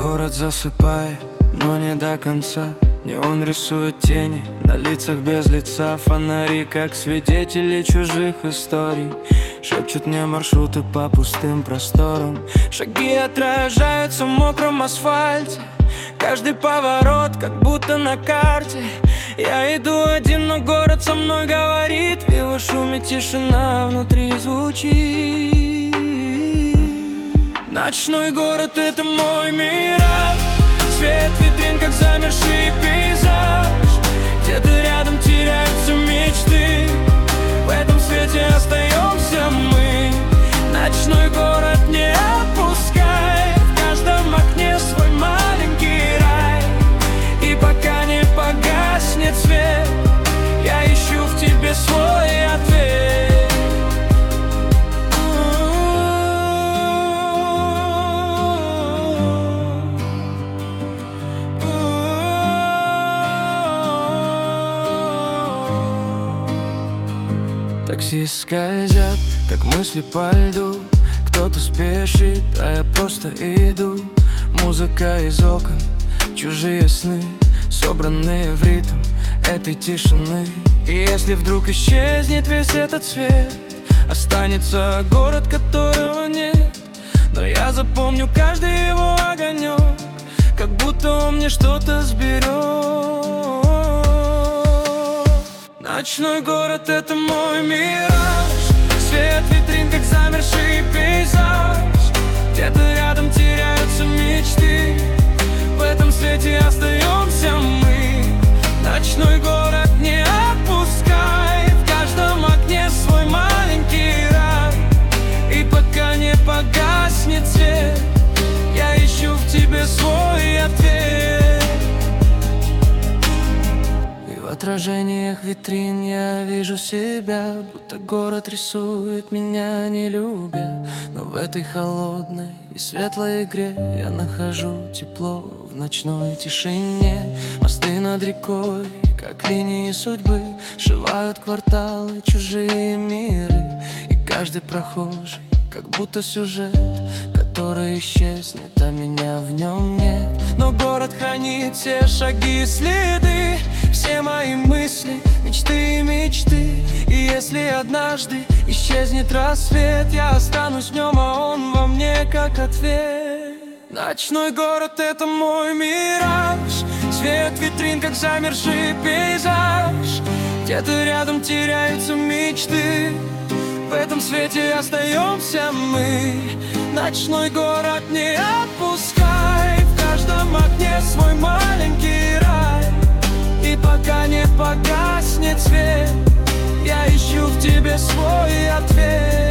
Город засыпает, но не до конца. Неон рисует тени на лицах без лица. Фонари, как свидетели чужих историй, шепчут мне маршруты по пустым просторам. Шаги отражаются в мокром асфальте, каждый поворот как будто на карте. Я иду один, но город со мной говорит. В его шуме тишина внутри звучит. Ночной город — это мой мираж. Свет витрин, как замерший пейзаж. Где-то рядом теряются мечты, в этом свете остаемся мы. Ночной город не отпускай, в каждом окне свой маленький рай. И пока не погаснет свет, я ищу в тебе свой ответ. Такси скользят, как мысли по льду. Кто-то спешит, а я просто иду. Музыка из окон, чужие сны, собранные в ритм этой тишины. И если вдруг исчезнет весь этот свет, останется город, которого нет. Но я запомню каждый его огонек, как будто он мне что-то сберег. Ночной город — это мой мираж. Свет витрин, как замерший пейзаж. Где-то рядом теряются мечты, в этом свете остаемся мы. Ночной город не отпускай, в каждом окне свой маленький рай. И пока не погаснет свет, я ищу в тебе свой ответ. В отражениях витрин я вижу себя, будто город рисует меня, не любя. Но в этой холодной и светлой игре я нахожу тепло в ночной тишине. Мосты над рекой, как линии судьбы, сшивают кварталы, чужие миры. И каждый прохожий, как будто сюжет, который исчезнет, а меня в нем нет. Но город хранит все шаги и следы, все мои мысли, мечты и мечты. И если однажды исчезнет рассвет, я останусь в нем, а он во мне как ответ. Ночной город — это мой мираж. Свет витрин, как замерший пейзаж. Где-то рядом теряются мечты, в этом свете остаемся мы. Ночной город не отпускай, в каждом окне свой маленький рай. И пока не погаснет свет, я ищу в тебе свой ответ.